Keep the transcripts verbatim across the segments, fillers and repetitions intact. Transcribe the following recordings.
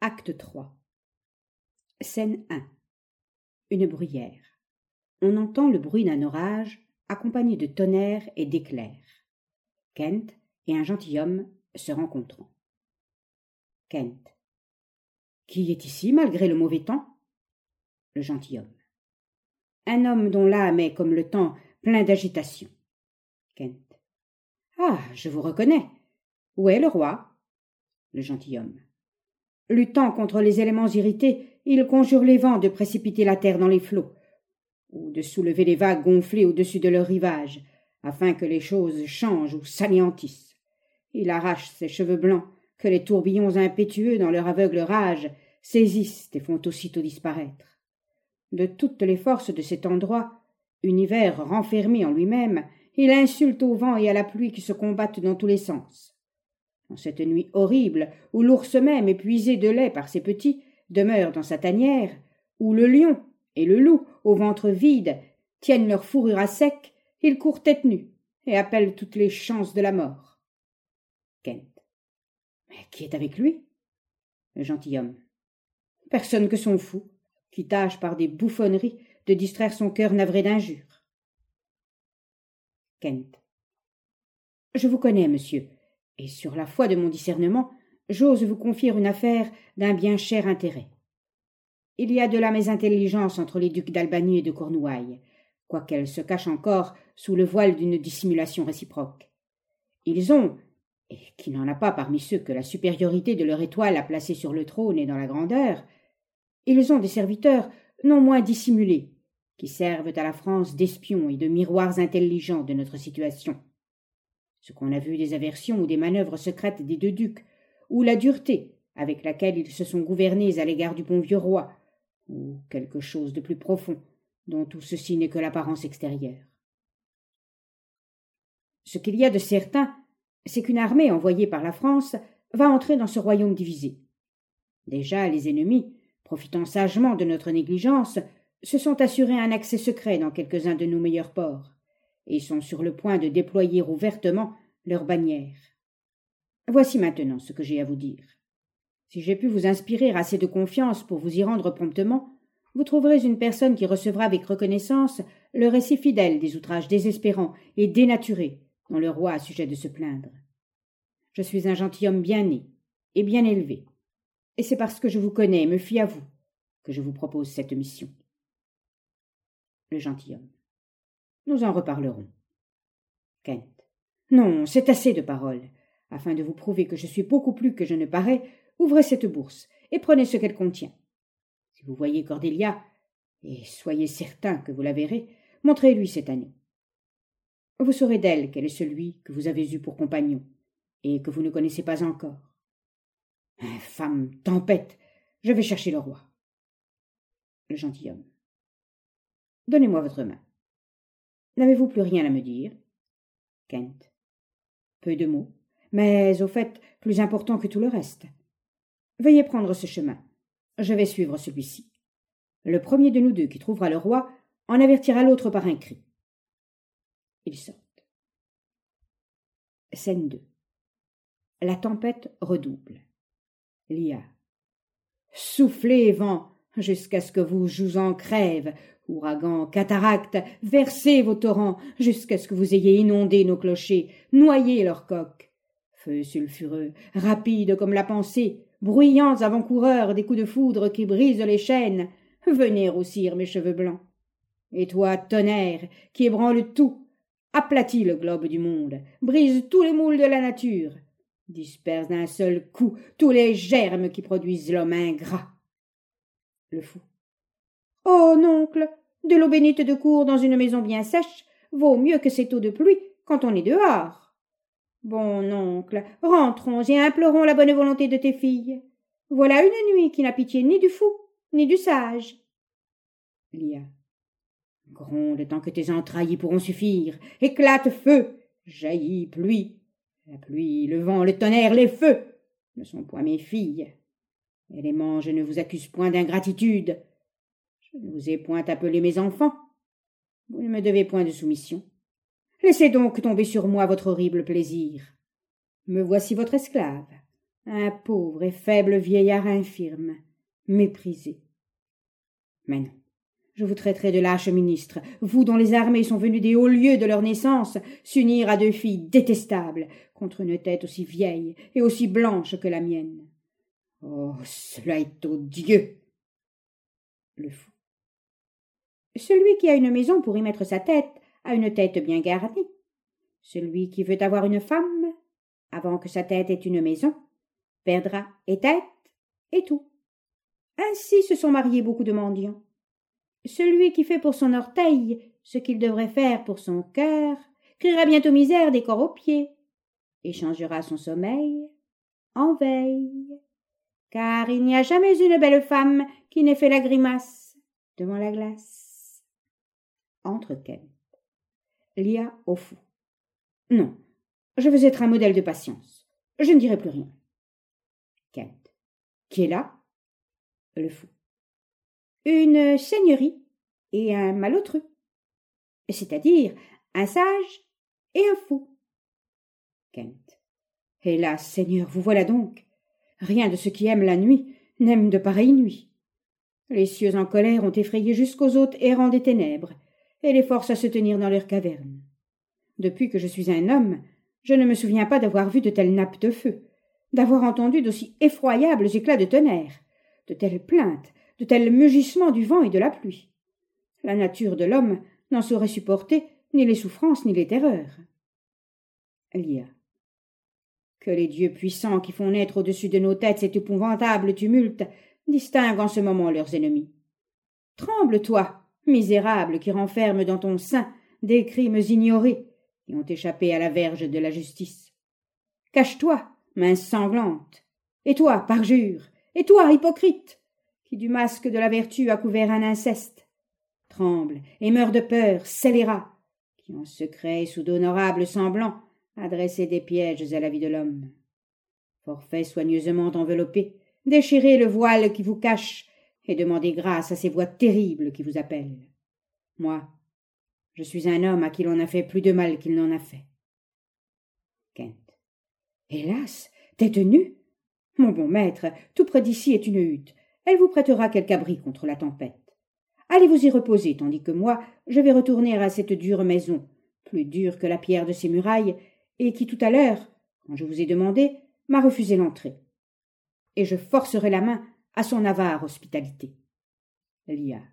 Acte trois. Scène un. Une bruyère. On entend le bruit d'un orage, accompagné de tonnerre et d'éclairs. Kent et un gentilhomme se rencontrant. Kent. Qui est ici, malgré le mauvais temps? Le gentilhomme. Un homme dont l'âme est, comme le temps, plein d'agitation. Kent. Ah, je vous reconnais. Où est le roi? Le gentilhomme. Luttant contre les éléments irrités, il conjure les vents de précipiter la terre dans les flots, ou de soulever les vagues gonflées au-dessus de leur rivage, afin que les choses changent ou s'anéantissent. Il arrache ses cheveux blancs, que les tourbillons impétueux, dans leur aveugle rage, saisissent et font aussitôt disparaître. De toutes les forces de cet endroit, univers renfermé en lui-même, il insulte au vent et à la pluie qui se combattent dans tous les sens. En cette nuit horrible, où l'ours même, épuisé de lait par ses petits, demeure dans sa tanière, où le lion et le loup, au ventre vide, tiennent leur fourrure à sec, il court tête nue et appelle toutes les chances de la mort. Kent. Mais qui est avec lui? Le gentilhomme. Personne que son fou, qui tâche par des bouffonneries de distraire son cœur navré d'injures. Kent. Je vous connais, monsieur, et sur la foi de mon discernement, j'ose vous confier une affaire d'un bien cher intérêt. Il y a de la mésintelligence entre les ducs d'Albanie et de Cornouailles, quoiqu'elle se cache encore sous le voile d'une dissimulation réciproque. Ils ont, et qui n'en a pas parmi ceux que la supériorité de leur étoile a placés sur le trône et dans la grandeur, ils ont des serviteurs non moins dissimulés, qui servent à la France d'espions et de miroirs intelligents de notre situation. Ce qu'on a vu des aversions ou des manœuvres secrètes des deux ducs, ou la dureté avec laquelle ils se sont gouvernés à l'égard du bon vieux roi, ou quelque chose de plus profond, dont tout ceci n'est que l'apparence extérieure. Ce qu'il y a de certain, c'est qu'une armée envoyée par la France va entrer dans ce royaume divisé. Déjà, les ennemis, profitant sagement de notre négligence, se sont assurés un accès secret dans quelques-uns de nos meilleurs ports, et sont sur le point de déployer ouvertement leurs bannières. Voici maintenant ce que j'ai à vous dire. Si j'ai pu vous inspirer assez de confiance pour vous y rendre promptement, vous trouverez une personne qui recevra avec reconnaissance le récit fidèle des outrages désespérants et dénaturés dont le roi a sujet de se plaindre. Je suis un gentilhomme bien né et bien élevé, et c'est parce que je vous connais et me fie à vous que je vous propose cette mission. Le gentilhomme. Nous en reparlerons. Kent. Non, c'est assez de paroles. Afin de vous prouver que je suis beaucoup plus que je ne parais, ouvrez cette bourse et prenez ce qu'elle contient. Si vous voyez Cordelia, et soyez certain que vous la verrez, montrez-lui cet anneau. Vous saurez d'elle quel est celui que vous avez eu pour compagnon, et que vous ne connaissez pas encore. Infâme tempête, je vais chercher le roi. Le gentilhomme. Donnez-moi votre main. N'avez-vous plus rien à me dire? Kent. Peu de mots, mais au fait plus important que tout le reste. Veuillez prendre ce chemin. Je vais suivre celui-ci. Le premier de nous deux qui trouvera le roi en avertira l'autre par un cri. Ils sortent. Scène deux. La tempête redouble. Lia. Soufflez, vent, jusqu'à ce que vos jougs crèvent. Ouragans, cataractes, versez vos torrents, jusqu'à ce que vous ayez inondé nos clochers, noyé leurs coques. Feux sulfureux, rapides comme la pensée, bruyants avant-coureurs des coups de foudre qui brisent les chaînes, venez roussir mes cheveux blancs. Et toi, tonnerre, qui ébranle tout, aplatis le globe du monde, brise tous les moules de la nature, disperse d'un seul coup tous les germes qui produisent l'homme ingrat. Le fou. Oh, noncle, de l'eau bénite de cour dans une maison bien sèche vaut mieux que cette eau de pluie quand on est dehors. Bon, oncle, rentrons et implorons la bonne volonté de tes filles. Voilà une nuit qui n'a pitié ni du fou, ni du sage. Lia. Gronde tant que tes entrailles y pourront suffire. Éclate feu, jaillit pluie. La pluie, le vent, le tonnerre, les feux ne sont point mes filles. Éléments, je ne vous accuse point d'ingratitude. Je ne vous ai point appelé mes enfants. Vous ne me devez point de soumission. Laissez donc tomber sur moi votre horrible plaisir. Me voici votre esclave. Un pauvre et faible vieillard infirme, méprisé. Mais non, je vous traiterai de lâche ministre, vous dont les armées sont venues des hauts lieux de leur naissance s'unir à deux filles détestables contre une tête aussi vieille et aussi blanche que la mienne. Oh, cela est odieux. Le fou. Celui qui a une maison pour y mettre sa tête a une tête bien garnie. Celui qui veut avoir une femme, avant que sa tête ait une maison, perdra et tête et tout. Ainsi se sont mariés beaucoup de mendiants. Celui qui fait pour son orteil ce qu'il devrait faire pour son cœur criera bientôt misère des corps aux pieds et changera son sommeil en veille, car il n'y a jamais une belle femme qui n'ait fait la grimace devant la glace. Entre Kent. Lia au fou. Non, je veux être un modèle de patience. Je ne dirai plus rien. Kent. Qui est là? Le fou. Une seigneurie et un malotru, c'est-à-dire un sage et un fou. Kent. Hélas, Seigneur, vous voilà donc. Rien de ceux qui aiment la nuit n'aime de pareilles nuits. Les cieux en colère ont effrayé jusqu'aux hôtes errants des ténèbres, et les forcent à se tenir dans leurs cavernes. Depuis que je suis un homme, je ne me souviens pas d'avoir vu de telles nappes de feu, d'avoir entendu d'aussi effroyables éclats de tonnerre, de telles plaintes, de tels mugissements du vent et de la pluie. La nature de l'homme n'en saurait supporter ni les souffrances ni les terreurs. Lia. Que les dieux puissants qui font naître au-dessus de nos têtes cet épouvantable tumulte distinguent en ce moment leurs ennemis. Tremble, toi, misérable, qui renferme dans ton sein des crimes ignorés qui ont échappé à la verge de la justice. Cache-toi, main sanglante, et toi, parjure, et toi, hypocrite, qui du masque de la vertu a couvert un inceste. Tremble et meurs de peur, scélérat, qui en secret, sous d'honorables semblants, a dressé des pièges à la vie de l'homme. Forfait soigneusement enveloppé, déchirez le voile qui vous cache et demandez grâce à ces voix terribles qui vous appellent. Moi, je suis un homme à qui l'on a fait plus de mal qu'il n'en a fait. Kent. Hélas, tête nue? Mon bon maître, tout près d'ici est une hutte. Elle vous prêtera quelque abri contre la tempête. Allez vous y reposer, tandis que moi, je vais retourner à cette dure maison, plus dure que la pierre de ses murailles, et qui tout à l'heure, quand je vous ai demandé, m'a refusé l'entrée. Et je forcerai la main à son avare hospitalité. Lia.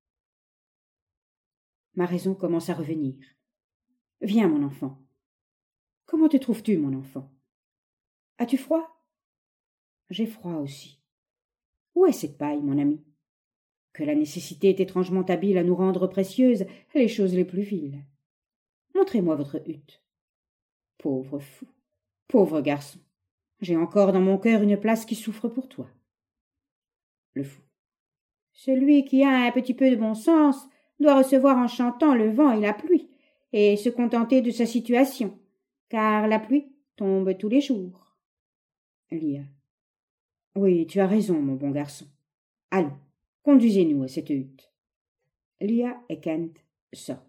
Ma raison commence à revenir. Viens, mon enfant. Comment te trouves-tu, mon enfant? As-tu froid? J'ai froid aussi. Où est cette paille, mon ami? Que la nécessité est étrangement habile à nous rendre précieuses les choses les plus viles. Montrez-moi votre hutte. Pauvre fou, pauvre garçon, j'ai encore dans mon cœur une place qui souffre pour toi. Le fou. Celui qui a un petit peu de bon sens doit recevoir en chantant le vent et la pluie, et se contenter de sa situation, car la pluie tombe tous les jours. Lia. Oui, tu as raison, mon bon garçon. Allons, conduisez-nous à cette hutte. Lia et Kent sortent.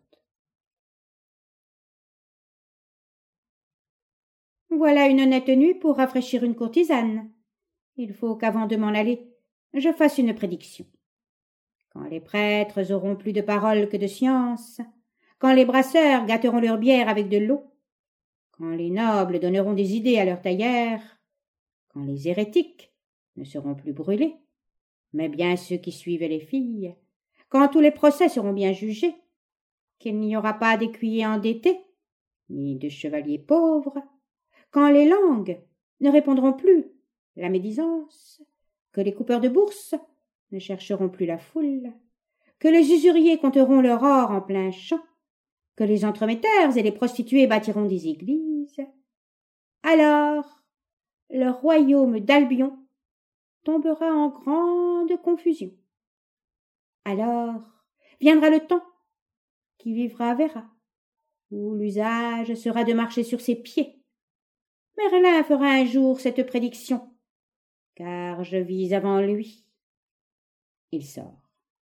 Voilà une honnête nuit pour rafraîchir une courtisane. Il faut qu'avant de m'en aller, je fasse une prédiction. Quand les prêtres auront plus de parole que de science, quand les brasseurs gâteront leur bière avec de l'eau, quand les nobles donneront des idées à leurs tailleurs, quand les hérétiques ne seront plus brûlés, mais bien ceux qui suivent les filles, quand tous les procès seront bien jugés, qu'il n'y aura pas d'écuyers endettés, ni de chevaliers pauvres, quand les langues ne répondront plus la médisance, que les coupeurs de bourse ne chercheront plus la foule, que les usuriers compteront leur or en plein champ, que les entremetteurs et les prostituées bâtiront des églises, alors le royaume d'Albion tombera en grande confusion. Alors viendra le temps qui vivra verra, où l'usage sera de marcher sur ses pieds. Merlin fera un jour cette prédiction, car je vis avant lui. Il sort.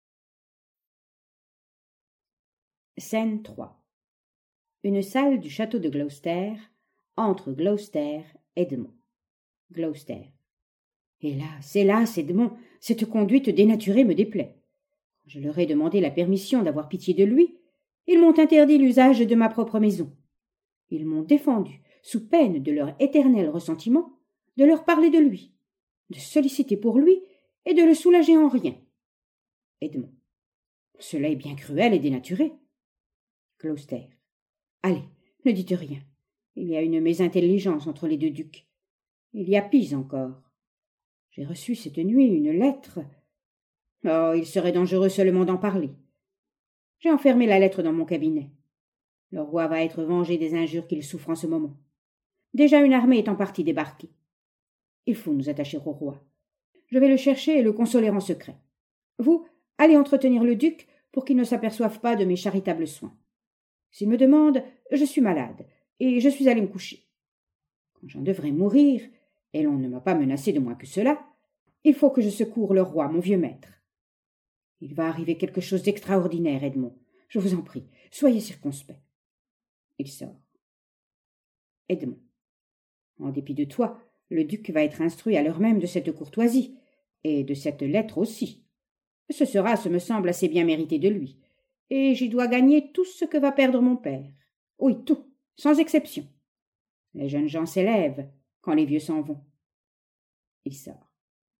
Scène trois. Une salle du château de Gloucester, entre Gloucester et Edmond. Gloucester. Hélas, hélas, Edmond, cette conduite dénaturée me déplaît. Je leur ai demandé la permission d'avoir pitié de lui. Ils m'ont interdit l'usage de ma propre maison. Ils m'ont défendu, sous peine de leur éternel ressentiment, de leur parler de lui, de solliciter pour lui et de le soulager en rien. Edmond. Cela est bien cruel et dénaturé. Gloucester. Allez, ne dites rien. Il y a une mésintelligence entre les deux ducs. Il y a pis encore. J'ai reçu cette nuit une lettre. Oh, il serait dangereux seulement d'en parler. J'ai enfermé la lettre dans mon cabinet. Le roi va être vengé des injures qu'il souffre en ce moment. Déjà une armée est en partie débarquée. Il faut nous attacher au roi. Je vais le chercher et le consoler en secret. Vous, allez entretenir le duc pour qu'il ne s'aperçoive pas de mes charitables soins. S'il me demande, je suis malade, et je suis allé me coucher. Quand j'en devrais mourir, et l'on ne m'a pas menacé de moins que cela, il faut que je secoure le roi, mon vieux maître. Il va arriver quelque chose d'extraordinaire, Edmond. Je vous en prie, soyez circonspect. Il sort. Edmond. En dépit de toi, le duc va être instruit à l'heure même de cette courtoisie, et de cette lettre aussi. Ce sera, ce me semble, assez bien mérité de lui, et j'y dois gagner tout ce que va perdre mon père. Oui, tout, sans exception. Les jeunes gens s'élèvent quand les vieux s'en vont. Il sort.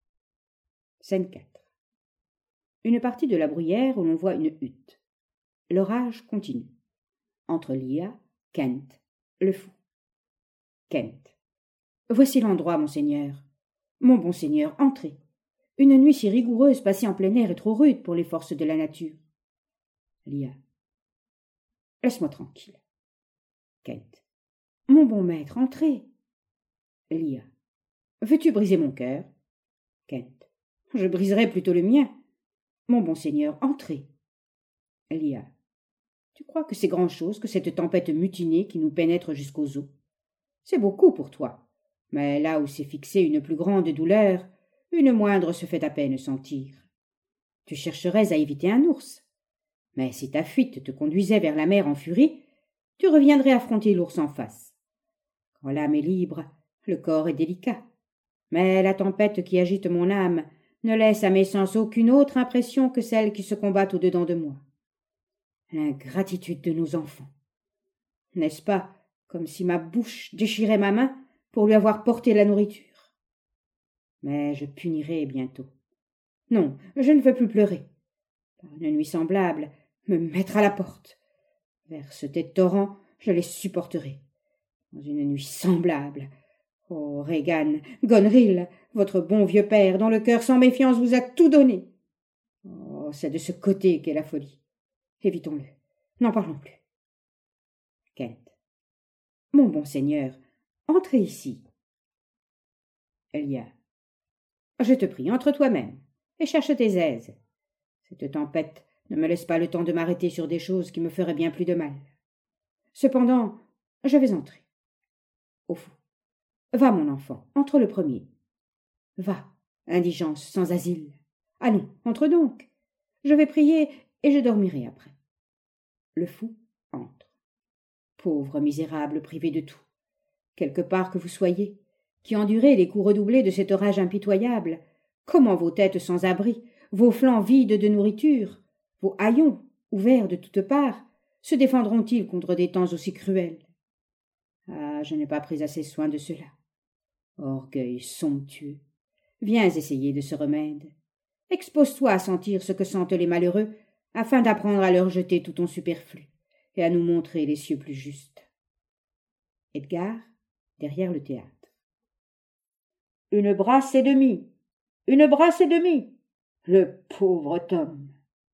Scène quatre. Une partie de la bruyère où l'on voit une hutte. L'orage continue. Entre Lia, Kent, le fou. Kent. Voici l'endroit, monseigneur. Mon bon seigneur, entrez. Une nuit si rigoureuse passée en plein air est trop rude pour les forces de la nature. Lia. Laisse-moi tranquille. Kent. Mon bon maître, entrez. Lia. Veux-tu briser mon cœur? Kent. Je briserai plutôt le mien. Mon bon seigneur, entrez. Lia. Tu crois que c'est grand-chose que cette tempête mutinée qui nous pénètre jusqu'aux os? C'est beaucoup pour toi. Mais là où s'est fixée une plus grande douleur, une moindre se fait à peine sentir. Tu chercherais à éviter un ours. Mais si ta fuite te conduisait vers la mer en furie, tu reviendrais affronter l'ours en face. Quand l'âme est libre, le corps est délicat. Mais la tempête qui agite mon âme ne laisse à mes sens aucune autre impression que celle qui se combat au-dedans de moi. L'ingratitude de nos enfants. N'est-ce pas comme si ma bouche déchirait ma main pour lui avoir porté la nourriture? Mais je punirai bientôt. Non, je ne veux plus pleurer. Par une nuit semblable, me mettre à la porte. Verse tes torrents, je les supporterai. Dans une nuit semblable. Oh, Regan, Gonril, votre bon vieux père, dont le cœur sans méfiance vous a tout donné. Oh, c'est de ce côté qu'est la folie. Évitons-le. N'en parlons plus. Kent. Mon bon seigneur, entrez ici. Elia. Je te prie, entre toi-même, et cherche tes aises. Cette tempête ne me laisse pas le temps de m'arrêter sur des choses qui me feraient bien plus de mal. Cependant, je vais entrer. Au fond. Va, mon enfant, entre le premier. Va, indigence sans asile. Allons, entre donc. Je vais prier et je dormirai après. Le fou entre. Pauvre misérable privé de tout. Quelque part que vous soyez, qui endurez les coups redoublés de cet orage impitoyable, comment vos têtes sans abri, vos flancs vides de nourriture, vos haillons, ouverts de toutes parts, se défendront-ils contre des temps aussi cruels? Ah, je n'ai pas pris assez soin de cela. Orgueil somptueux, viens essayer de ce remède. Expose-toi à sentir ce que sentent les malheureux, afin d'apprendre à leur jeter tout ton superflu, et à nous montrer les cieux plus justes. Edgar, derrière le théâtre. Une brasse et demie, une brasse et demie, le pauvre Tom.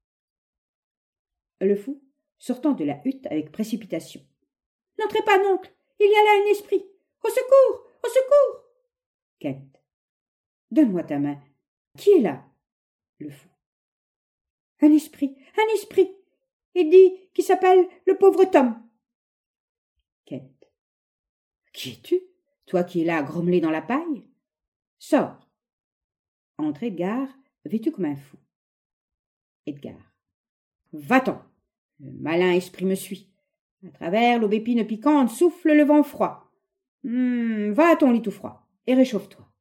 Le fou, sortant de la hutte avec précipitation. N'entrez pas, oncle, il y a là un esprit. Au secours, au secours. Kent. Donne-moi ta main. Qui est là? Le fou. Un esprit, un esprit. Il dit qu'il s'appelle le pauvre Tom. Kent. Qui es-tu, toi qui es là à grommeler dans la paille? Sors. Entre Edgar, vêtu comme un fou. Edgar. Va-t'en. Le malin esprit me suit. À travers l'aubépine piquante souffle le vent froid. Hum, va à ton lit tout froid et réchauffe-toi.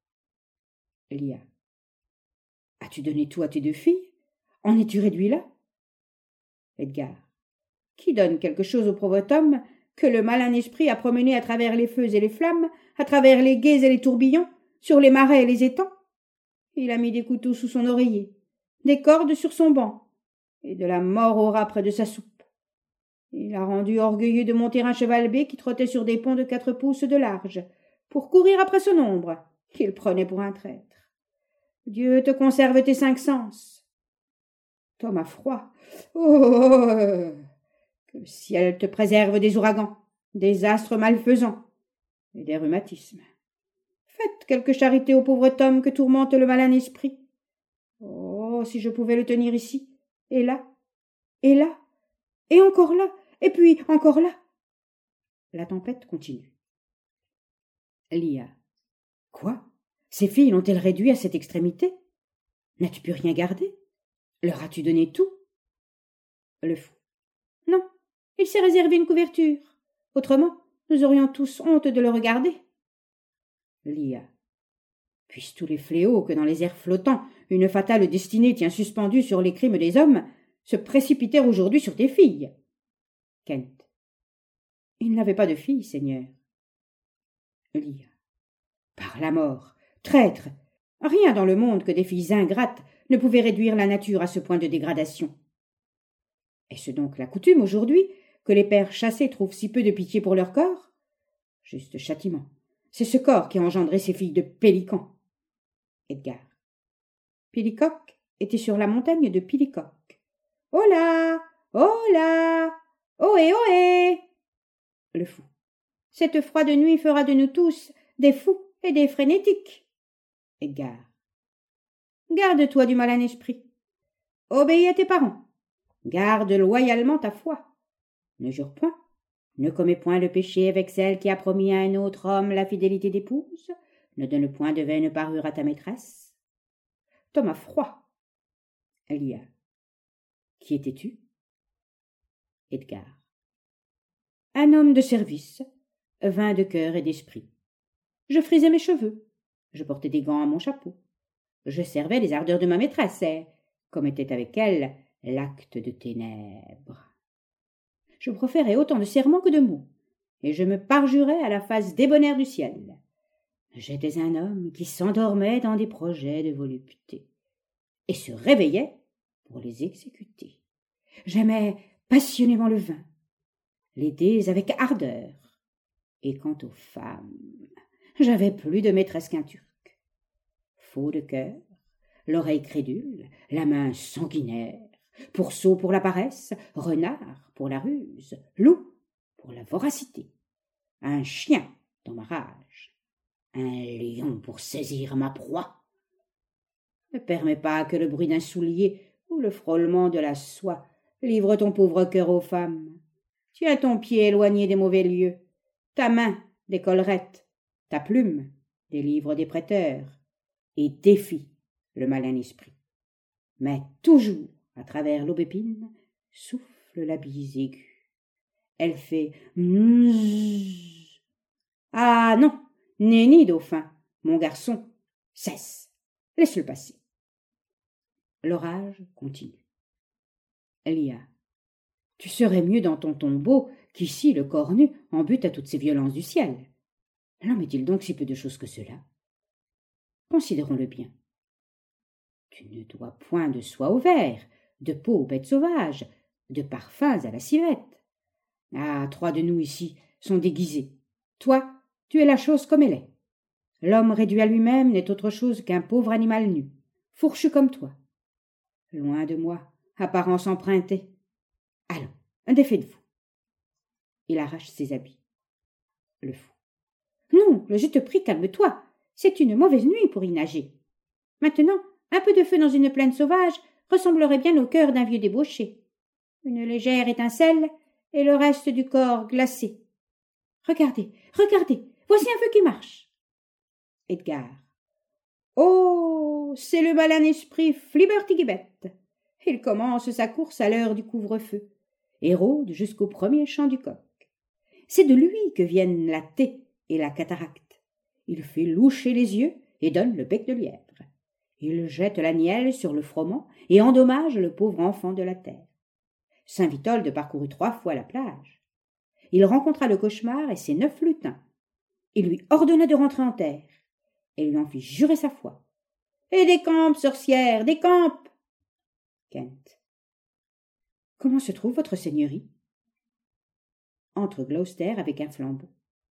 Lia. As-tu donné tout à tes deux filles? En es-tu réduit là? Edgar. Qui donne quelque chose au pauvre homme que le malin esprit a promené à travers les feux et les flammes, à travers les gués et les tourbillons, sur les marais et les étangs? Il a mis des couteaux sous son oreiller, des cordes sur son banc, et de la mort au rat près de sa soupe. Il a rendu orgueilleux de monter un cheval bai qui trottait sur des ponts de quatre pouces de large, pour courir après son ombre, qu'il prenait pour un traître. Dieu te conserve tes cinq sens. Thomas froid. Oh, que le ciel te préserve des ouragans, des astres malfaisants et des rhumatismes. Faites quelque charité au pauvre Tom que tourmente le malin esprit. Oh, si je pouvais le tenir ici, et là, et là, et encore là, et puis encore là. La tempête continue. Lia. Quoi? Ces filles l'ont-elles réduit à cette extrémité? N'as-tu pu rien garder? Leur as-tu donné tout? Le fou. Non, il s'est réservé une couverture. Autrement, nous aurions tous honte de le regarder. Lia. Puissent tous les fléaux que dans les airs flottants une fatale destinée tient suspendus sur les crimes des hommes se précipiter aujourd'hui sur tes filles. Kent. Il n'avait pas de filles, Seigneur. Lia. Par la mort, traître, rien dans le monde que des filles ingrates ne pouvait réduire la nature à ce point de dégradation. Est-ce donc la coutume aujourd'hui que les pères chassés trouvent si peu de pitié pour leur corps? Juste châtiment. C'est ce corps qui a engendré ces filles de pélicans. Edgar. Pélicoque était sur la montagne de Pilicoque. Oh là! Oh là! Ohé, ohé! Le fou. Cette froide nuit fera de nous tous des fous et des frénétiques. Edgar. Garde-toi du malin esprit. Obéis à tes parents. Garde loyalement ta foi. Ne jure point. Ne commets point le péché avec celle qui a promis à un autre homme la fidélité d'épouse. Ne donne point de vaine parure à ta maîtresse. Thomas froid. Lia. Qui étais-tu? Edgar. Un homme de service, vain de cœur et d'esprit. Je frisais mes cheveux. Je portais des gants à mon chapeau. Je servais les ardeurs de ma maîtresse et, comme était avec elle, l'acte de ténèbres. Je proférais autant de serments que de mots, et je me parjurais à la face débonnaire du ciel. J'étais un homme qui s'endormait dans des projets de volupté, et se réveillait pour les exécuter. J'aimais passionnément le vin, les dés avec ardeur, et quant aux femmes, j'avais plus de maîtresse qu'un turc. Faux de cœur, l'oreille crédule, la main sanguinaire, pourceau pour la paresse, renard pour la ruse, loup pour la voracité, un chien dans ma rage, un lion pour saisir ma proie. Ne permets pas que le bruit d'un soulier ou le frôlement de la soie livre ton pauvre cœur aux femmes. Tiens ton pied éloigné des mauvais lieux, ta main des collerettes, ta plume des livres des prêteurs, et défie le malin esprit. Mais toujours, à travers l'aubépine, souffle la bise aiguë. Elle fait mzzz. Ah non, nenni dauphin, mon garçon, cesse, laisse-le passer. L'orage continue. Lia. Tu serais mieux dans ton tombeau qu'ici le corps nu en butte à toutes ces violences du ciel. L'homme est-il donc si peu de choses que cela? Considérons-le bien. Tu ne dois point de soie au ver, de peau aux bêtes sauvages, de parfums à la civette. Ah, trois de nous ici sont déguisés. Toi, tu es la chose comme elle est. L'homme réduit à lui-même n'est autre chose qu'un pauvre animal nu, fourchu comme toi. Loin de moi, apparence empruntée. Allons, défaites-vous. Il arrache ses habits. Le fou. Non, je te prie, calme-toi. C'est une mauvaise nuit pour y nager. Maintenant, un peu de feu dans une plaine sauvage ressemblerait bien au cœur d'un vieux débauché. Une légère étincelle et le reste du corps glacé. Regardez, regardez, voici un feu qui marche. Edgar. Oh, c'est le malin esprit Flibbertigibbet. Il commence sa course à l'heure du couvre-feu et rôde jusqu'au premier champ du coq. C'est de lui que viennent la taie et la cataracte. Il fait loucher les yeux et donne le bec de lièvre. Il jette la nielle sur le froment et endommage le pauvre enfant de la terre. Saint Witold parcourut trois fois la plage. Il rencontra le cauchemar et ses neuf lutins. Il lui ordonna de rentrer en terre et lui en fit jurer sa foi. « Et décampe, sorcière, décampe !» Kent. Comment se trouve votre seigneurie? Entre Gloucester avec un flambeau.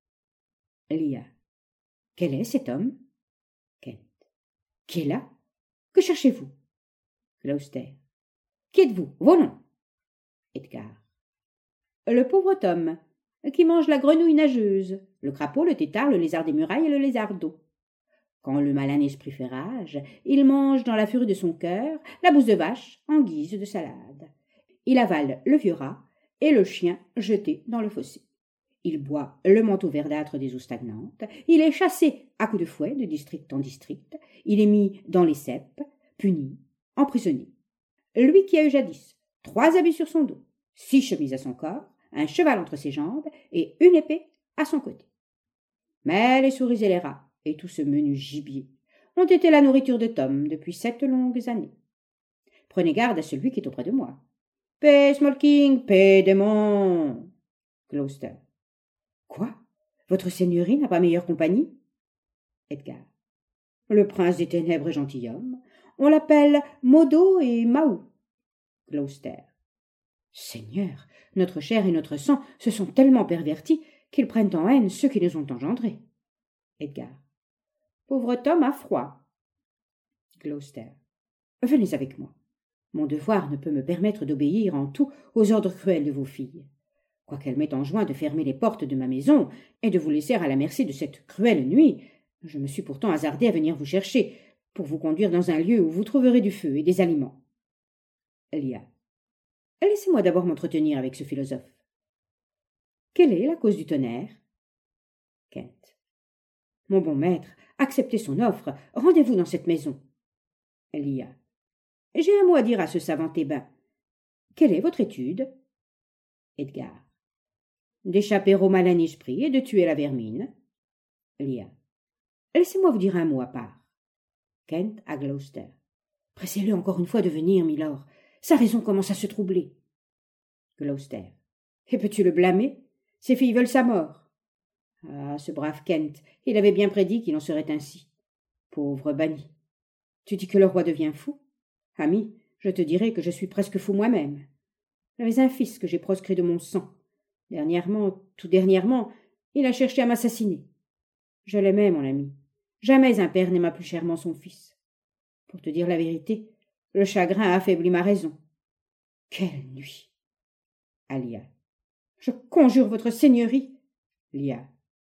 Lia. Quel est cet homme? Kent. Qui est là? Que cherchez-vous? Gloucester. Qui êtes-vous? Vos noms? Edgar. Le pauvre Tom, qui mange la grenouille nageuse, le crapaud, le tétard, le lézard des murailles et le lézard d'eau. Quand le malin esprit fait rage, il mange dans la furie de son cœur la bouse de vache en guise de salade. Il avale le vieux rat et le chien jeté dans le fossé. Il boit le manteau verdâtre des eaux stagnantes. Il est chassé à coups de fouet de district en district. Il est mis dans les ceps, puni, emprisonné. Lui qui a eu jadis trois habits sur son dos, six chemises à son corps, un cheval entre ses jambes et une épée à son côté. Mais les souris et les rats et tout ce menu gibier ont été la nourriture de Tom depuis sept longues années. Prenez garde à celui qui est auprès de moi. Paix, Smolking, paix, démon. Gloucester. Quoi? Votre seigneurie n'a pas meilleure compagnie? Edgar. Le prince des ténèbres est gentilhomme. On l'appelle Modo et Mahou. Gloucester. Seigneur, notre chair et notre sang se sont tellement pervertis qu'ils prennent en haine ceux qui les ont engendrés. Edgar. Pauvre Tom a froid. Gloucester. Venez avec moi. Mon devoir ne peut me permettre d'obéir en tout aux ordres cruels de vos filles. Quoiqu'elles m'aient enjoint de fermer les portes de ma maison et de vous laisser à la merci de cette cruelle nuit, je me suis pourtant hasardé à venir vous chercher pour vous conduire dans un lieu où vous trouverez du feu et des aliments. Lia. Laissez-moi d'abord m'entretenir avec ce philosophe. Quelle est la cause du tonnerre? Kent. Mon bon maître, acceptez son offre, rendez-vous dans cette maison. Lia. J'ai un mot à dire à ce savant Thébain. Quelle est votre étude? Edgar. D'échapper au malin esprit et de tuer la vermine. Lia. Laissez-moi vous dire un mot à part. Kent à Gloucester. Pressez-le encore une fois de venir, milord. Sa raison commence à se troubler. Gloucester. Et peux-tu le blâmer? Ses filles veulent sa mort. Ah, ce brave Kent, il avait bien prédit qu'il en serait ainsi. Pauvre banni. Tu dis que le roi devient fou? Ami, je te dirai que je suis presque fou moi-même. J'avais un fils que j'ai proscrit de mon sang. Dernièrement, tout dernièrement, il a cherché à m'assassiner. Je l'aimais, mon ami. Jamais un père n'aima plus chèrement son fils. Pour te dire la vérité, le chagrin a affaibli ma raison. Quelle nuit! Alia. Je conjure votre seigneurie. Lia.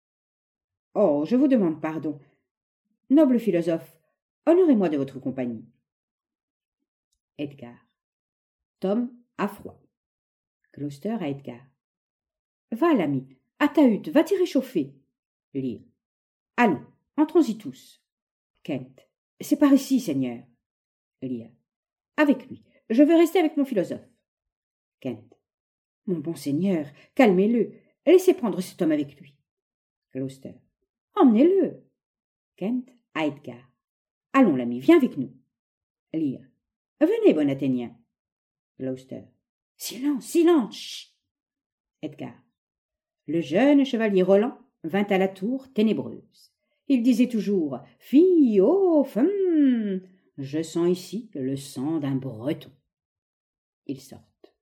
Oh, je vous demande pardon. Noble philosophe, honorez-moi de votre compagnie. Edgar. Tom a froid. Gloucester à Edgar. Va, l'ami, à ta hutte, va t'y réchauffer. Lia. Allons, entrons-y tous. Kent. C'est par ici, seigneur. Lia. Avec lui. Je veux rester avec mon philosophe. Kent. Mon bon seigneur, calmez-le. Laissez prendre cet homme avec lui. Gloucester. Emmenez-le. Kent à Edgar. Allons, l'ami, viens avec nous. Lia. Venez, bon Athénien. Gloucester. Silence, silence. Chut. Edgar. Le jeune chevalier Roland vint à la tour ténébreuse. Il disait toujours « Fille, oh, femme, je sens ici le sang d'un Breton. » Ils sortent.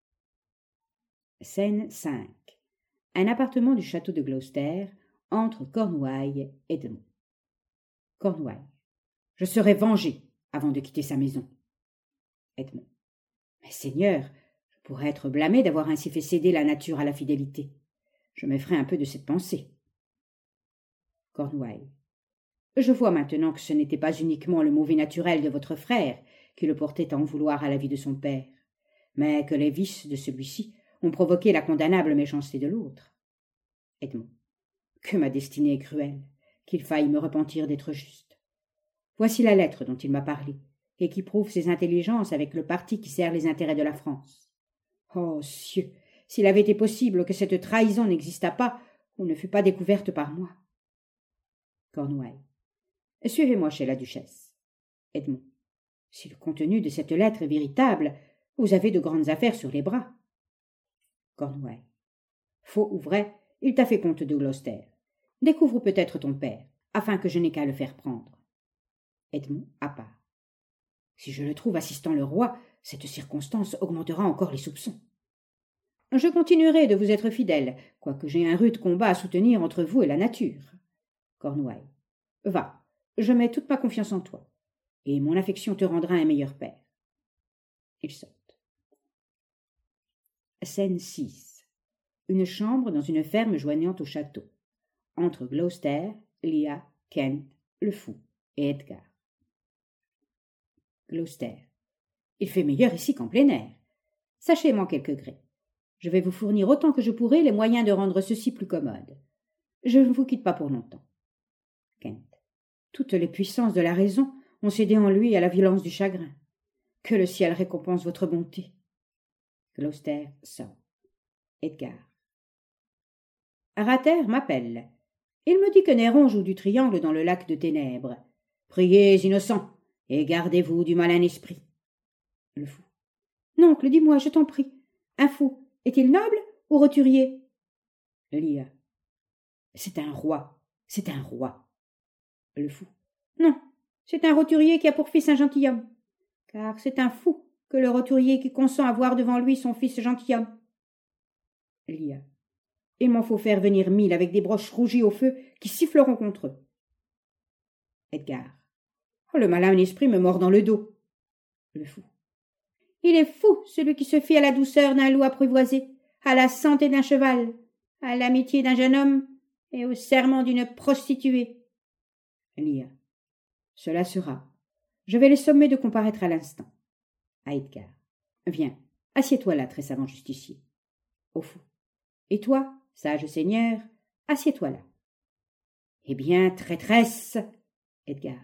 Scène cinq. Un appartement du château de Gloucester entre Cornouailles et Edmond. Cornouailles. Je serai vengé avant de quitter sa maison. Edmond. Mais seigneur, je pourrais être blâmé d'avoir ainsi fait céder la nature à la fidélité. Je m'effraie un peu de cette pensée. Cornouailles. Je vois maintenant que ce n'était pas uniquement le mauvais naturel de votre frère qui le portait à en vouloir à la vie de son père, mais que les vices de celui-ci ont provoqué la condamnable méchanceté de l'autre. Edmond. Que ma destinée est cruelle, qu'il faille me repentir d'être juste. Voici la lettre dont il m'a parlé, et qui prouve ses intelligences avec le parti qui sert les intérêts de la France. Oh, cieux, s'il avait été possible que cette trahison n'existât pas, ou ne fût pas découverte par moi. Cornouailles. Suivez-moi chez la duchesse. Edmond. Si le contenu de cette lettre est véritable, vous avez de grandes affaires sur les bras. Cornouailles. Faux ou vrai, il t'a fait comte de Gloucester. Découvre peut-être ton père, afin que je n'ai qu'à le faire prendre. Edmond à part. Si je le trouve assistant le roi, cette circonstance augmentera encore les soupçons. Je continuerai de vous être fidèle, quoique j'ai un rude combat à soutenir entre vous et la nature. Cornouailles. Va, je mets toute ma confiance en toi, et mon affection te rendra un meilleur père. Ils sortent. Scène six. Une chambre dans une ferme joignant au château. Entre Gloucester, Leah, Kent, le fou et Edgar. Gloucester. Il fait meilleur ici qu'en plein air. Sachez-moi quelques gré. Je vais vous fournir autant que je pourrai les moyens de rendre ceci plus commode. Je ne vous quitte pas pour longtemps. Kent. Toutes les puissances de la raison ont cédé en lui à la violence du chagrin. Que le ciel récompense votre bonté. Gloucester sort. Edgar. Arater m'appelle. Il me dit que Néron joue du triangle dans le lac de ténèbres. Priez, innocents, et gardez-vous du malin esprit. Le fou. Noncle, dis-moi, je t'en prie. Un fou, est-il noble ou roturier? Leah. C'est un roi, c'est un roi. Le fou. Non, c'est un roturier qui a pour fils un gentilhomme. Car c'est un fou que le roturier qui consent à voir devant lui son fils gentilhomme. Leah. Il m'en faut faire venir mille avec des broches rougies au feu qui siffleront contre eux. Edgar. Oh, le malin esprit me mord dans le dos. Le fou. Il est fou, celui qui se fie à la douceur d'un loup apprivoisé, à la santé d'un cheval, à l'amitié d'un jeune homme et au serment d'une prostituée. Leah. Cela sera. Je vais les sommer de comparaître à l'instant. À Edgar. Viens, assieds-toi là, très savant justicier. Au fou. Et toi, sage seigneur, assieds-toi là. Eh bien, traîtresse. Edgar.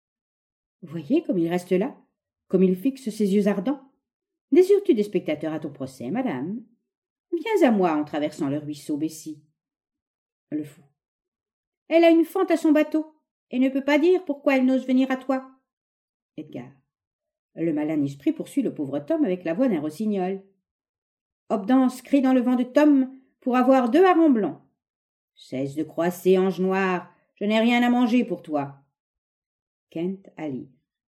Voyez comme il reste là, comme il fixe ses yeux ardents. Désires-tu des spectateurs à ton procès, madame? Viens à moi en traversant le ruisseau Bessie. Le fou. Elle a une fente à son bateau, et ne peut pas dire pourquoi elle n'ose venir à toi. Edgar. Le malin esprit poursuit le pauvre Tom avec la voix d'un rossignol. Obdance crie dans le vent de Tom pour avoir deux harengs blancs. Cesse de croasser, ange noir, je n'ai rien à manger pour toi. Kent à lire.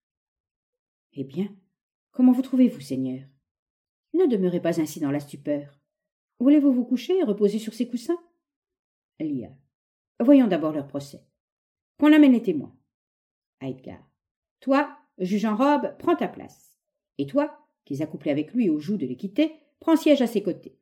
Eh bien, comment vous trouvez-vous, seigneur? Ne demeurez pas ainsi dans la stupeur. Voulez-vous vous coucher et reposer sur ces coussins? Leah. Voyons d'abord leur procès. Qu'on amène les témoins. À Edgar. Toi, juge en robe, prends ta place. Et toi, qui es accouplé avec lui au joug de l'équité, prends siège à ses côtés.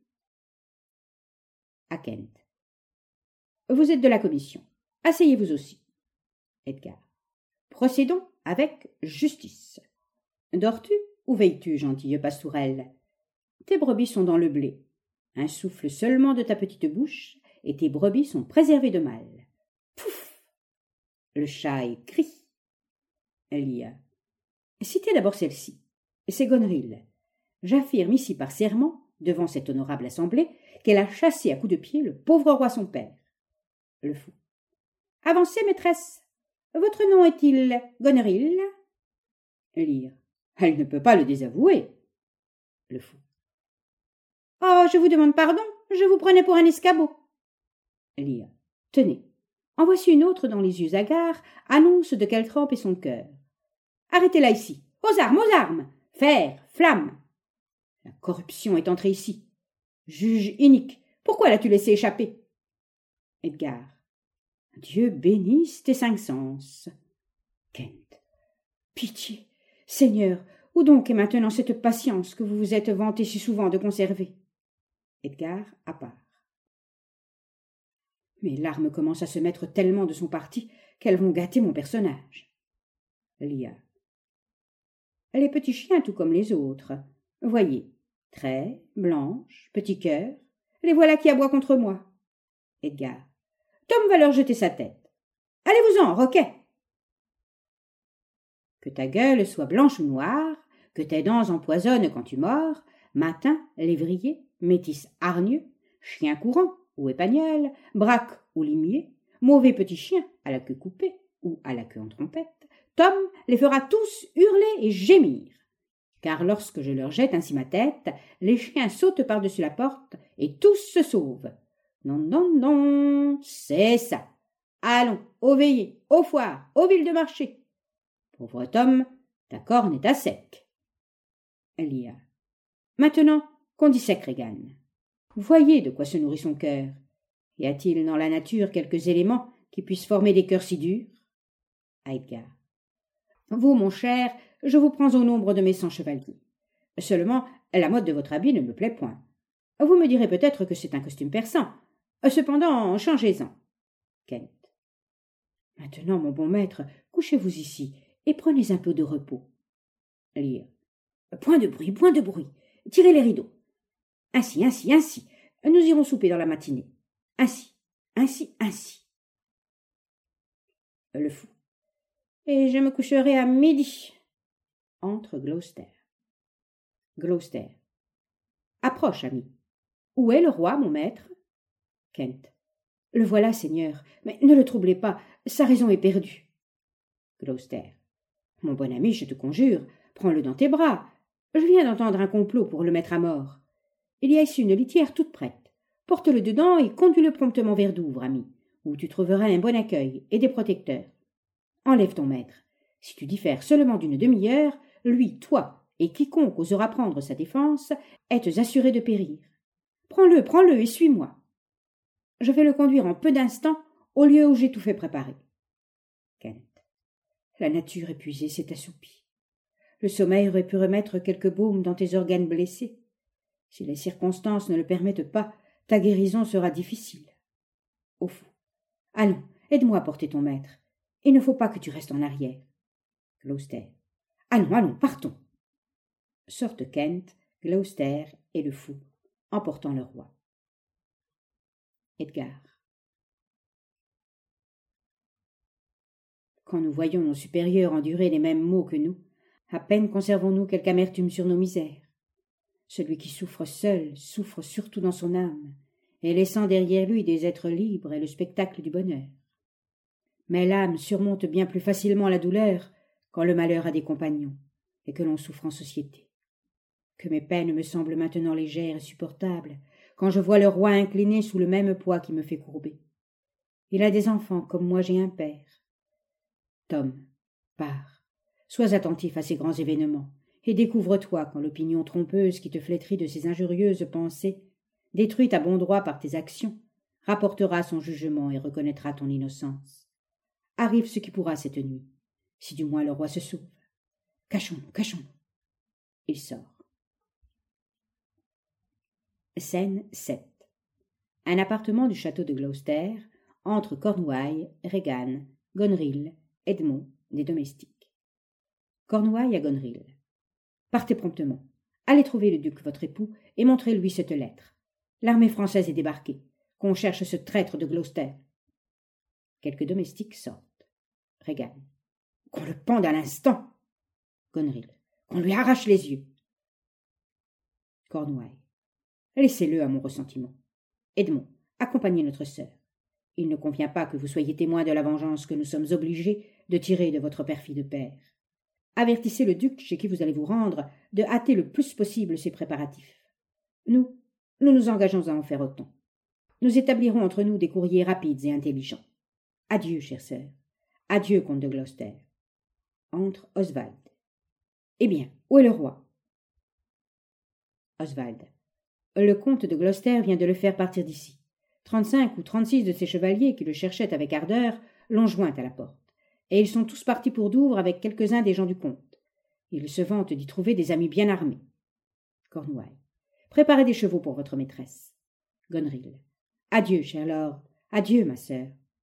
À Kent. Vous êtes de la commission. Asseyez-vous aussi. Edgar. Procédons avec justice. Dors-tu ou veilles-tu, gentille pastourelle? Tes brebis sont dans le blé. Un souffle seulement de ta petite bouche, et tes brebis sont préservées de mal. Pouf! Le chat écrit. Leah. Citez d'abord celle-ci. C'est Goneril. J'affirme ici par serment, devant cette honorable assemblée, qu'elle a chassé à coups de pied le pauvre roi son père. Le fou. Avancez, maîtresse. Votre nom est-il Goneril? Lire. Elle ne peut pas le désavouer. Le fou. Oh, je vous demande pardon, je vous prenais pour un escabeau. Lire. Tenez, en voici une autre dont les yeux hagards annoncent de quelle trempe est son cœur. Arrêtez-la ici. Aux armes, aux armes. Fer, flamme. La corruption est entrée ici. Juge inique, pourquoi l'as-tu laissé échapper? Edgar. Dieu bénisse tes cinq sens. Kent. Pitié. Seigneur, où donc est maintenant cette patience que vous vous êtes vanté si souvent de conserver? Edgar à part. Mes larmes commencent à se mettre tellement de son parti qu'elles vont gâter mon personnage. Leah. Les petits chiens tout comme les autres. Voyez, traits, blanches, petits cœurs, les voilà qui aboient contre moi. Edgar. Tom va leur jeter sa tête. Allez-vous-en, Roquet. Que ta gueule soit blanche ou noire, que tes dents empoisonnent quand tu mords, matin, lévrier, métis hargneux, chien courant ou épagnol, braque ou limier, mauvais petit chien à la queue coupée ou à la queue en trompette, Tom les fera tous hurler et gémir. Car lorsque je leur jette ainsi ma tête, les chiens sautent par-dessus la porte et tous se sauvent. Non, non, non, c'est ça. Allons, aux veillées, aux foires, aux villes de marché. Pauvre Tom, ta corne est à sec. Lia. Maintenant qu'on dissèque Regan. Voyez de quoi se nourrit son cœur. Y a-t-il dans la nature quelques éléments qui puissent former des cœurs si durs? Edgar. Vous, mon cher, je vous prends au nombre de mes cent chevaliers. Seulement, la mode de votre habit ne me plaît point. Vous me direz peut-être que c'est un costume persan. Cependant, changez-en. Kent. Maintenant, mon bon maître, couchez-vous ici et prenez un peu de repos. Lear. Point de bruit, point de bruit. Tirez les rideaux. Ainsi, ainsi, ainsi. Nous irons souper dans la matinée. Ainsi, ainsi, ainsi. Le fou. Et je me coucherai à midi. Entre Gloucester. Gloucester. Approche, ami. Où est le roi, mon maître? Kent. Le voilà, seigneur, mais ne le troublez pas, sa raison est perdue. Gloucester. Mon bon ami, je te conjure, prends-le dans tes bras. Je viens d'entendre un complot pour le mettre à mort. Il y a ici une litière toute prête. Porte-le dedans et conduis-le promptement vers Douvres, ami, où tu trouveras un bon accueil et des protecteurs. Enlève ton maître. Si tu diffères seulement d'une demi-heure, lui, toi et quiconque osera prendre sa défense, êtes assurés de périr. Prends-le, prends-le et suis-moi. Je vais le conduire en peu d'instants au lieu où j'ai tout fait préparer. Kent. La nature épuisée s'est assoupie. Le sommeil aurait pu remettre quelque baume dans tes organes blessés. Si les circonstances ne le permettent pas, ta guérison sera difficile. Au fond, allons, aide-moi à porter ton maître. Il ne faut pas que tu restes en arrière. Gloucester. Allons, allons, partons. Sortent Kent, Gloucester et le fou, emportant le roi. Edgar. Quand nous voyons nos supérieurs endurer les mêmes maux que nous, à peine conservons-nous quelque amertume sur nos misères. Celui qui souffre seul souffre surtout dans son âme, et laissant derrière lui des êtres libres est le spectacle du bonheur. Mais l'âme surmonte bien plus facilement la douleur quand le malheur a des compagnons, et que l'on souffre en société. Que mes peines me semblent maintenant légères et supportables, quand je vois le roi incliné sous le même poids qui me fait courber. Il a des enfants comme moi j'ai un père. Tom, pars, sois attentif à ces grands événements, et découvre-toi quand l'opinion trompeuse qui te flétrit de ses injurieuses pensées, détruite à bon droit par tes actions, rapportera son jugement et reconnaîtra ton innocence. Arrive ce qui pourra cette nuit, si du moins le roi se sauve. Cachons-nous, cachons-nous. Il sort. Scène sept. Un appartement du château de Gloucester, entre Cornouailles, Regan, Gonerill, Edmond, des domestiques. Cornouailles à Gonerill. Partez promptement. Allez trouver le duc, votre époux, et montrez-lui cette lettre. L'armée française est débarquée. Qu'on cherche ce traître de Gloucester. Quelques domestiques sortent. Regan. Qu'on le pende à l'instant. Gonerill. Qu'on lui arrache les yeux. Cornouailles. Laissez-le à mon ressentiment. Edmond, accompagnez notre sœur. Il ne convient pas que vous soyez témoin de la vengeance que nous sommes obligés de tirer de votre perfide père. Avertissez le duc chez qui vous allez vous rendre de hâter le plus possible ses préparatifs. Nous, nous nous engageons à en faire autant. Nous établirons entre nous des courriers rapides et intelligents. Adieu, chère sœur. Adieu, comte de Gloucester. Entre Oswald. Eh bien, où est le roi? Oswald. Le comte de Gloucester vient de le faire partir d'ici. Trente-cinq ou trente-six de ses chevaliers qui le cherchaient avec ardeur l'ont joint à la porte, et ils sont tous partis pour Douvres avec quelques-uns des gens du comte. Ils se vantent d'y trouver des amis bien armés. Cornouailles. Préparez des chevaux pour votre maîtresse. Gonerill. Adieu, cher lord. Adieu, ma sœur.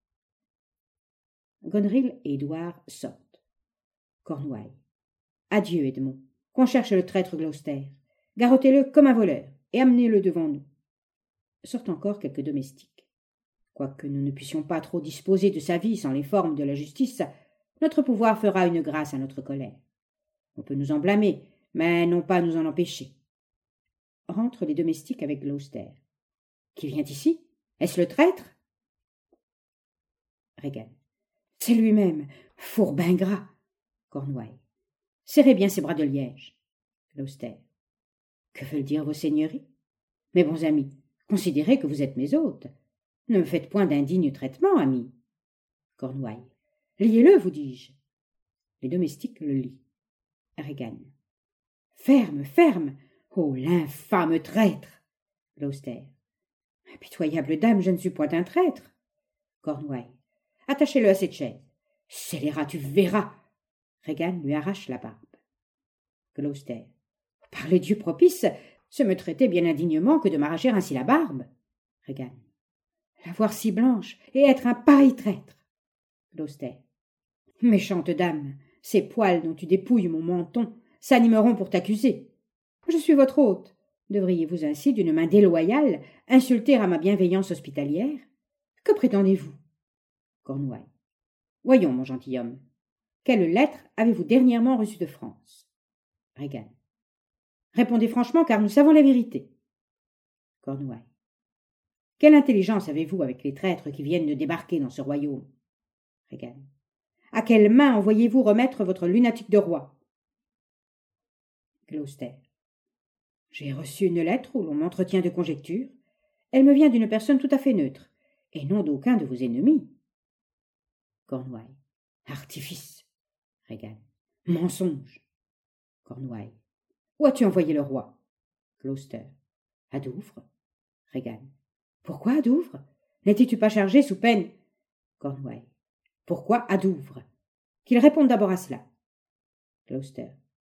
Gonerill et Édouard sortent. Cornouailles. Adieu, Edmond. Qu'on cherche le traître Gloucester. Garrottez-le comme un voleur et amenez-le devant nous. Sortent encore quelques domestiques. Quoique nous ne puissions pas trop disposer de sa vie sans les formes de la justice, notre pouvoir fera une grâce à notre colère. On peut nous en blâmer, mais non pas nous en empêcher. Rentrent les domestiques avec Gloucester. Qui vient ici? Est-ce le traître? Regan. C'est lui-même, fourbe ingrat. Cornouailles. Serrez bien ces bras de liège. Gloucester. Que veulent dire vos seigneuries? Mes bons amis, considérez que vous êtes mes hôtes. Ne me faites point d'indigne traitement, amis. Cornouailles. Liez-le, vous dis-je. Les domestiques le lient. Regan. Ferme, ferme. Oh, l'infâme traître. Gloucester. Impitoyable dame, je ne suis point un traître. Cornouailles. Attachez-le à cette chaise. Scélérat, tu verras. Regan lui arrache la barbe. Gloucester. Par les dieux propices, ce me traitait bien indignement que de m'arracher ainsi la barbe. Regan. La voir si blanche et être un pareil traître. Gloucester. Méchante dame, ces poils dont tu dépouilles mon menton s'animeront pour t'accuser. Je suis votre hôte. Devriez-vous ainsi, d'une main déloyale, insulter à ma bienveillance hospitalière? Que prétendez-vous? Cornouailles. Voyons, mon gentilhomme. Quelle lettre avez-vous dernièrement reçue de France? Regan. Répondez franchement, car nous savons la vérité. Cornouailles. Quelle intelligence avez-vous avec les traîtres qui viennent de débarquer dans ce royaume? Regan. À quelle main envoyez-vous remettre votre lunatique de roi? Gloucester. J'ai reçu une lettre où l'on m'entretient de conjectures. Elle me vient d'une personne tout à fait neutre, et non d'aucun de vos ennemis. Cornouailles. Artifice. Regan. Mensonge. Cornouailles. Où as-tu envoyé le roi? Gloucester. À Douvres. Regan. Pourquoi à Douvres? N'étais-tu pas chargé sous peine? Cornouailles. Pourquoi à Douvres? Qu'il réponde d'abord à cela. Gloucester.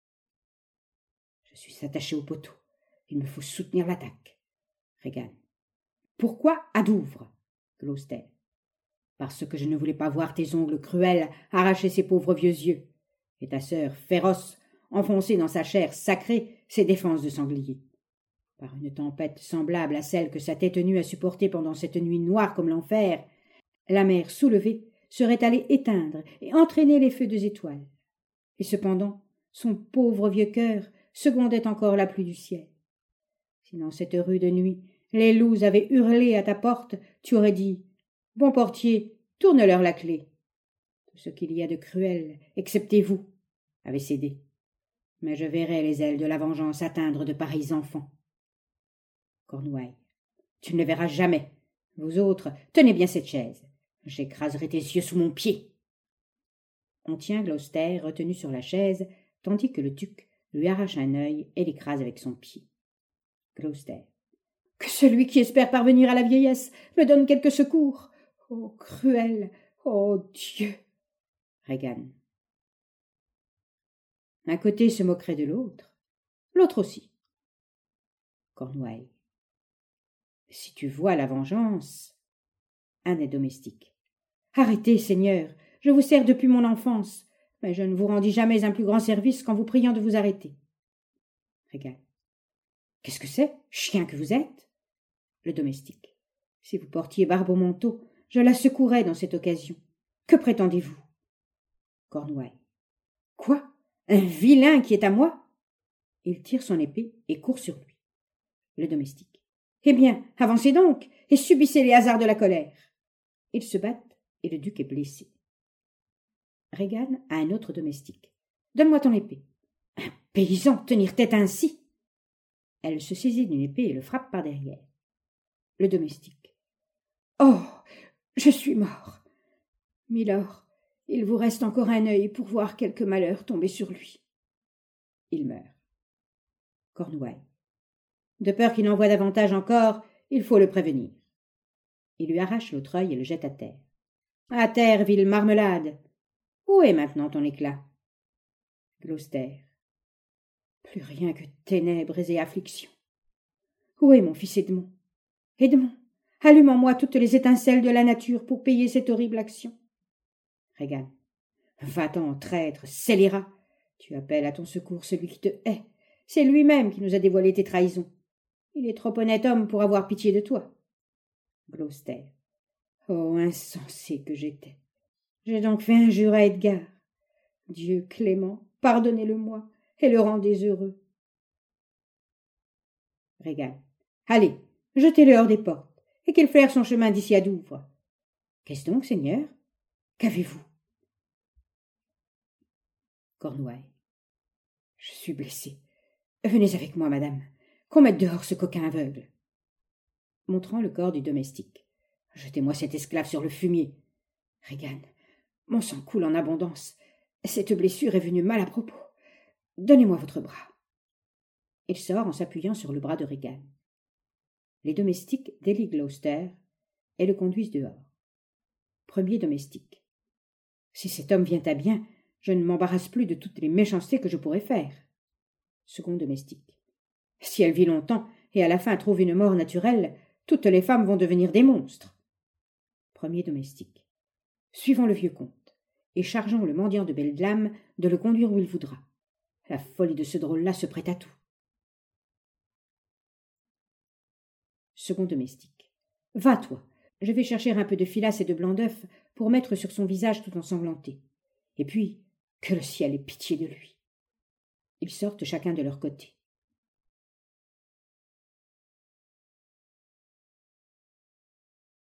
Je suis attaché au poteau. Il me faut soutenir l'attaque. Regan. Pourquoi à Douvres? Gloucester. Parce que je ne voulais pas voir tes ongles cruels arracher ces pauvres vieux yeux, et ta sœur féroce enfoncer dans sa chair sacrée ses défenses de sanglier. Par une tempête semblable à celle que sa tête nue a supportée pendant cette nuit noire comme l'enfer, la mer soulevée serait allée éteindre et entraîner les feux des étoiles. Et cependant, son pauvre vieux cœur secondait encore la pluie du ciel. Si dans cette rude nuit les loups avaient hurlé à ta porte, tu aurais dit « Bon portier, tourne-leur la clé ». Tout ce qu'il y a de cruel, excepté vous, avait cédé. Mais je verrai les ailes de la vengeance atteindre de pareils enfants. Cornouailles. Tu ne le verras jamais. Vous autres, tenez bien cette chaise. J'écraserai tes yeux sous mon pied. On tient Gloucester retenu sur la chaise, tandis que le duc lui arrache un œil et l'écrase avec son pied. Gloucester. Que celui qui espère parvenir à la vieillesse me donne quelque secours. Ô cruel, ô Dieu. Regan. Un côté se moquerait de l'autre, l'autre aussi. Cornouailles. Si tu vois la vengeance. Un des domestiques. Arrêtez, seigneur, je vous sers depuis mon enfance, mais je ne vous rendis jamais un plus grand service qu'en vous priant de vous arrêter. Regan. Qu'est-ce que c'est, chien que vous êtes? Le domestique. Si vous portiez barbe au manteau, je la secourais dans cette occasion. Que prétendez-vous? Cornouailles. Quoi? Un vilain qui est à moi? Il tire son épée et court sur lui. Le domestique. Eh bien, avancez donc, et subissez les hasards de la colère. Ils se battent, et le duc est blessé. Regan a un autre domestique. Donne-moi ton épée. Un paysan tenir tête ainsi? Elle se saisit d'une épée et le frappe par derrière. Le domestique. Oh, je suis mort. Milord, il vous reste encore un œil pour voir quelque malheur tomber sur lui. Il meurt. Cornouailles. De peur qu'il en voie davantage encore, il faut le prévenir. Il lui arrache l'autre œil et le jette à terre. À terre, ville marmelade. Où est maintenant ton éclat? Gloucester. Plus rien que ténèbres et afflictions. Où est mon fils Edmond? Edmond, allume en moi toutes les étincelles de la nature pour payer cette horrible action. Regan. Va-t'en, traître, scélérat. Tu appelles à ton secours celui qui te hait. C'est lui-même qui nous a dévoilé tes trahisons. Il est trop honnête homme pour avoir pitié de toi. Gloucester. Oh, insensé que j'étais. J'ai donc fait injure à Edgar. Dieu clément, pardonnez-le-moi et le rendez heureux. Regan. Allez, jetez-le hors des portes, et qu'il flaire son chemin d'ici à Douvres. Qu'est-ce donc, seigneur? Qu'avez-vous? Cornouailles. Je suis blessé. Venez avec moi, madame. Qu'on mette dehors ce coquin aveugle. Montrant le corps du domestique. Jetez-moi cet esclave sur le fumier. Regan, mon sang coule en abondance. Cette blessure est venue mal à propos. Donnez-moi votre bras. Il sort en s'appuyant sur le bras de Regan. Les domestiques délient Gloucester et le conduisent dehors. Premier domestique. Si cet homme vient à bien, je ne m'embarrasse plus de toutes les méchancetés que je pourrais faire. Second domestique. Si elle vit longtemps et à la fin trouve une mort naturelle, toutes les femmes vont devenir des monstres. Premier domestique. Suivons le vieux comte et chargeons le mendiant de Bedlam de le conduire où il voudra. La folie de ce drôle-là se prête à tout. Second domestique. Va, toi. Je vais chercher un peu de filasse et de blanc d'œuf pour mettre sur son visage tout ensanglanté. Et puis, que le ciel ait pitié de lui. Ils sortent chacun de leur côté.